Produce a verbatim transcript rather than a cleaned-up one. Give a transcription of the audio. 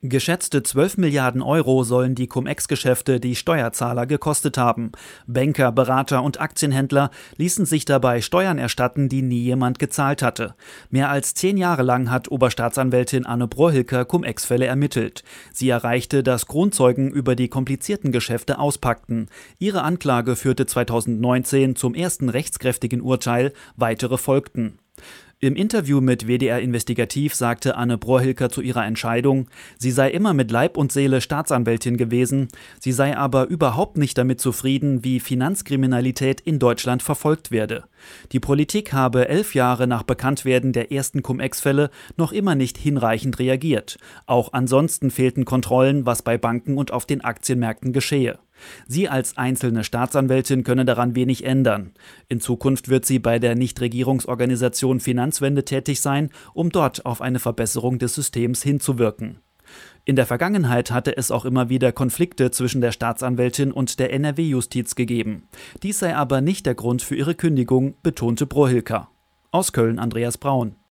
Geschätzte zwölf Milliarden Euro sollen die Cum-Ex-Geschäfte die Steuerzahler gekostet haben. Banker, Berater und Aktienhändler ließen sich dabei Steuern erstatten, die nie jemand gezahlt hatte. Mehr als zehn Jahre lang hat Oberstaatsanwältin Anne Brohilker Cum-Ex-Fälle ermittelt. Sie erreichte, dass Kronzeugen über die komplizierten Geschäfte auspackten. Ihre Anklage führte zweitausendneunzehn zum ersten rechtskräftigen Urteil, weitere folgten. Im Interview mit W D R Investigativ sagte Anne Brohilker zu ihrer Entscheidung, sie sei immer mit Leib und Seele Staatsanwältin gewesen, sie sei aber überhaupt nicht damit zufrieden, wie Finanzkriminalität in Deutschland verfolgt werde. Die Politik habe elf Jahre nach Bekanntwerden der ersten Cum-Ex-Fälle noch immer nicht hinreichend reagiert. Auch ansonsten fehlten Kontrollen, was bei Banken und auf den Aktienmärkten geschehe. Sie als einzelne Staatsanwältin könne daran wenig ändern. In Zukunft wird sie bei der Nichtregierungsorganisation Finanzwende tätig sein, um dort auf eine Verbesserung des Systems hinzuwirken. In der Vergangenheit hatte es auch immer wieder Konflikte zwischen der Staatsanwältin und der N R W-Justiz gegeben. Dies sei aber nicht der Grund für ihre Kündigung, betonte Brohilker. Aus Köln Andreas Braun.